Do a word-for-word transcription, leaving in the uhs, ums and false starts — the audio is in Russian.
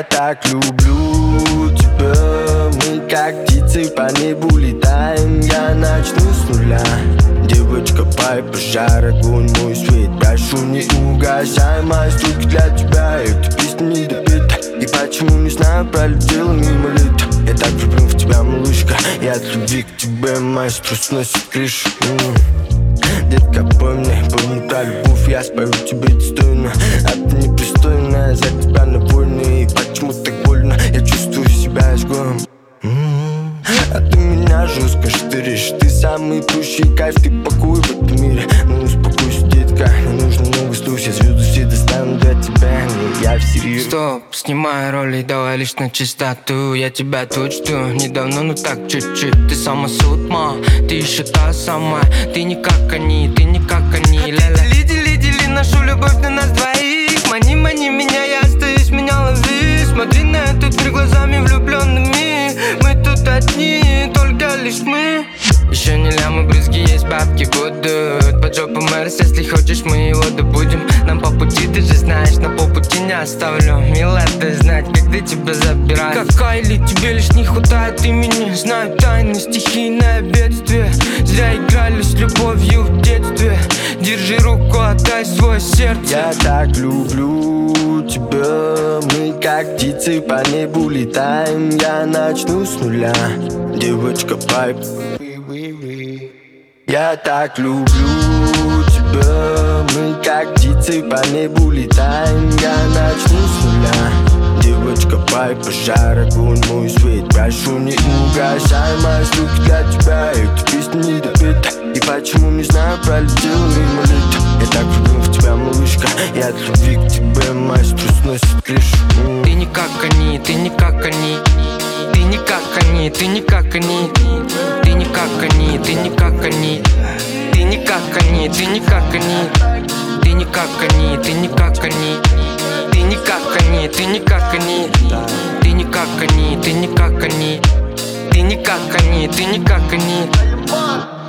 Я так люблю тебя, мы как птицы по небу летаем. Я начну с нуля. Девочка, пай, пожар, огонь, мой свет. Прошу, не угасай, мои струки для тебя. Эта песня не допита, и почему, не знаю, пролетела мимо лета. Я так влюблен в тебя, малышка, я от любви к тебе, маэстро сносит крышу. Детка, пой мне, пой мне про любовь, я спою тебе достойно. А ты непристойная, за тебя на войне. И почему так больно, я чувствую себя изгоем. А ты меня жестко штыришь, ты самый пущий кайф, ты покой в этом мире. Ну успокойся, детка, не нужно много слов, я звезды все достану для тебя, не я всерьез. Стоп, снимай роли, давай лишь на чистоту. Я тебя тут жду, недавно, ну так чуть-чуть. Ты сама судьба, ты еще та самая. Ты не как они, ты не как они. Ля-ля. Дели, дели, дели нашу любовь на нас двоих. Мани, мани меня, я остаюсь, меня лови. Смотри на этот мир глазами влюбленными. Мы тут одни, только лишь мы. Еще не лямы, брызги, есть бабки будут. Под жопу Мэрс, если хочешь, мы его добудем. Нам по пути, ты же знаешь, на полпути не оставлю. Милая, ты знать, когда тебя забирают. Как Кайли, тебе лишь не хватает имени. Знаю тайны, стихийное бедствие. Зря играли с любовью в детстве. Держи руку, отдай свое сердце. Я так люблю тебя, мы как птицы по небу летаем. Я начну с нуля, девочка, пайп. Я так люблю тебя, мы как птицы по небу летаем. Я начну с нуля, девочка, пай, пожар, огонь, мой свет. Прошу, не угасай, мои струки для тебя. Эта песня не допита, и почему, не знаю, пролетела мимо лета. Я так влюблен в тебя, малышка, я от любви к тебе, маэстро сносит крышу. Ты не как они, ты не как они. Ты не как они, ты не как они. Ты не как они, ты не как они. Ты не как они, ты не как они. Ты не как они, ты не как они. Ты не как они, ты не как они. Ты не как они, ты не как они. Ты не как они, ты не как они.